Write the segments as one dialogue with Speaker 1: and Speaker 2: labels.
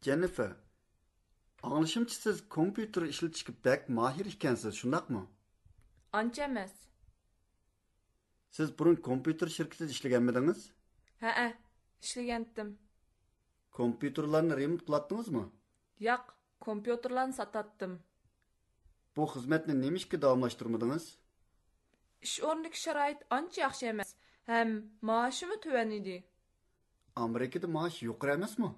Speaker 1: Jennifer, anglashimcha siz kompyuter ishlatishga bak mahir ekansiz, shundaqmi?
Speaker 2: Ancha emas.
Speaker 1: Siz burun kompyuter shirkatida ishlaganmidingiz?
Speaker 2: Ha, ishlagandim.
Speaker 1: Kompyuterlarni remont qilatdingizmi?
Speaker 2: Yo'q, kompyuterlarni satatdim.
Speaker 1: Bu xizmatni nima ishga davomlashtirmadingiz?
Speaker 2: Ish o'rnidagi sharoit ancha yaxshi emas. Ham maoshimi tuvan edi.
Speaker 1: Amerikada maosh yuqori emasmi?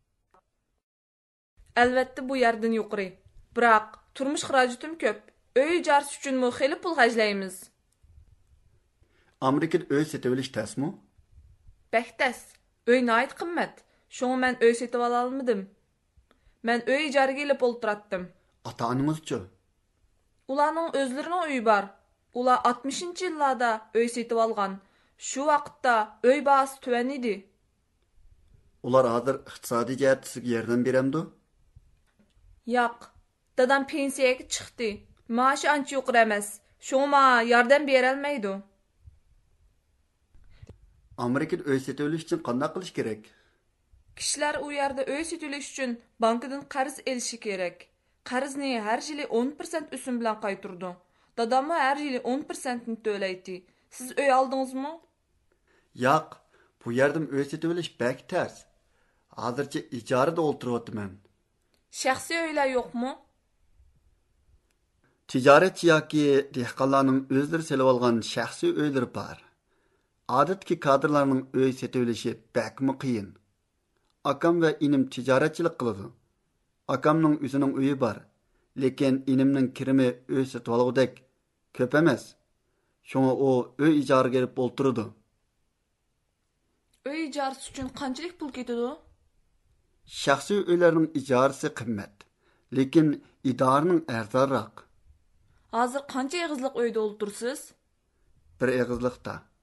Speaker 2: Albatta bu yerdan yuqori. Biroq turmush xarajatim ko'p. Uy ijarasi uchunmi xeyli pul xarjlaymiz.
Speaker 1: Amerikada uy sotib olish tasmi?
Speaker 2: Bektas. Uy nayt qimmat. Şoňa men uy setip alalmadım. Men uy ijaraga ilip olturatdım.
Speaker 1: Ata-anangizchi?
Speaker 2: Ularning özlerinin uyi bar. Ular 60-njy ýyllarda uy setip algan. Şu wagtda uy bahasy töwen idi.
Speaker 1: Ular hazır iqtisadi jihatdan sizga yordam beremdi?
Speaker 2: Yo'q. Dadam pensiyaga chiqdi. Maaşı ancha yuqori emas. Şoňa maňa yordam berelmeýdi.
Speaker 1: Amerikada uy sotib olish uchun qanday qilish kerak?
Speaker 2: Kişiler u ýerde öý setiliş üçin bankadan qarz elişi gerek. Qarzni her ýyly 10% üsüm bilen gaýtyrdy. Dadam her ýyly 10%ni töleýdi. Siz öý aldyňyzmy?
Speaker 1: Yo'q, bu yerda uy sotib olish bak ters. Hozircha ijarada o'tiryapman.
Speaker 2: Şäxsi öýler ýokmy?
Speaker 1: Tijoratchi yoki dehqonlarning o'zlari selib olgan shaxsiy uylari bor. Odatki kadrlarning uy sotib olishi bakmi qiyin. Akam va inim tijoratchilik qiladi. Akamning o'zining uyi bor, lekin inimning kirimi uy sotib olgudek ko'p emas. Şoňa o uy ijaraga berip o'tirdi.
Speaker 2: Öý ijarasy üçin qançalyk pul ketidi?
Speaker 1: Shaxsiy uylarning ijarasi qimmat, lekin idoraning arzonroq.
Speaker 2: Hazır qança egizlik öýde oltursiz?
Speaker 1: Bir egizlikda